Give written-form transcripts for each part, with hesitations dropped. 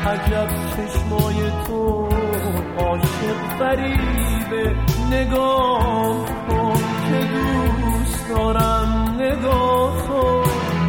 عجب چشمای تو عاشق فریبه. نگاه کن که دوست دارم نگاه تو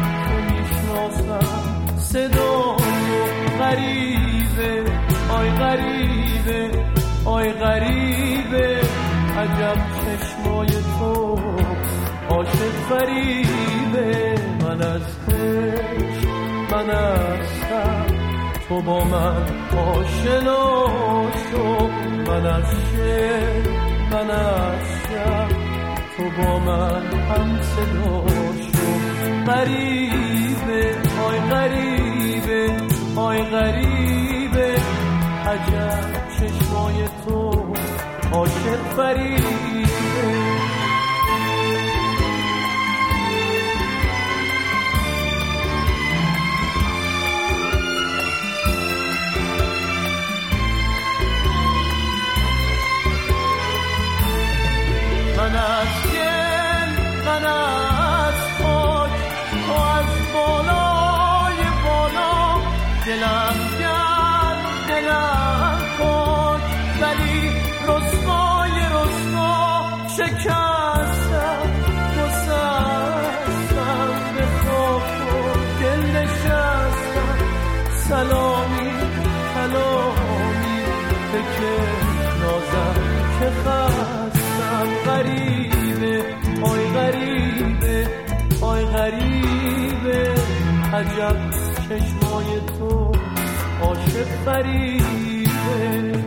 میشناسم صدا تو غریبه. آی غریبه آی غریبه عجب چشمای تو عاشق فریبه. من از عشق من هستم تو با من آشنا شو. من از شعر من از شب تو با من هم صدا شو. غریبه آی غریبه آی غریبه عجب چشمای تو عاشق فریبه. من از گل من از خاک تو از بالای بالا. دلم گرم دلم خاک ولی رسوای رسوا. شکستم گسستم به خاک و دل نشستم. سلامی کلامی بکش نازم که خستم. غریبه آی غریبه آی غریبه عجب چشمای تو عاشق فریبه.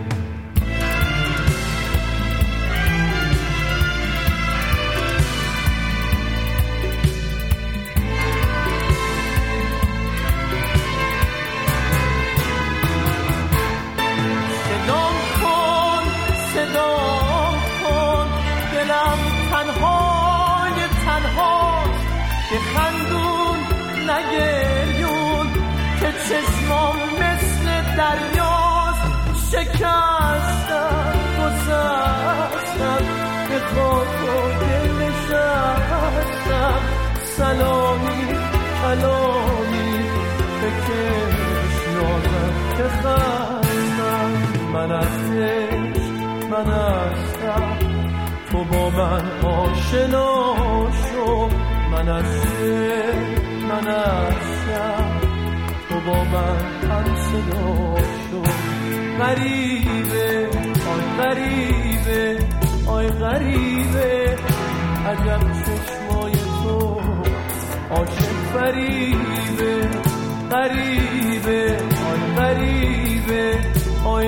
صدام کن صدام کن دلم تنهای تنهاست. که خندون نگریون که چشمام مثل دریاست. شکستم گسستم به خاک و دل نشستم. سلامی کلامی بکش نازم که خستم. من از عشق من هستم تو با من آشنا شو. من از شعر من از شب تو با من هم صدا شو. غریبه آی غریبه آی غریبه عجب چشمای تو عاشق فریبه. غریبه آی غریبه آی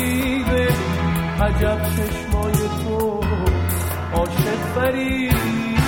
غریبه عجب چشمای تو عاشق فریبه.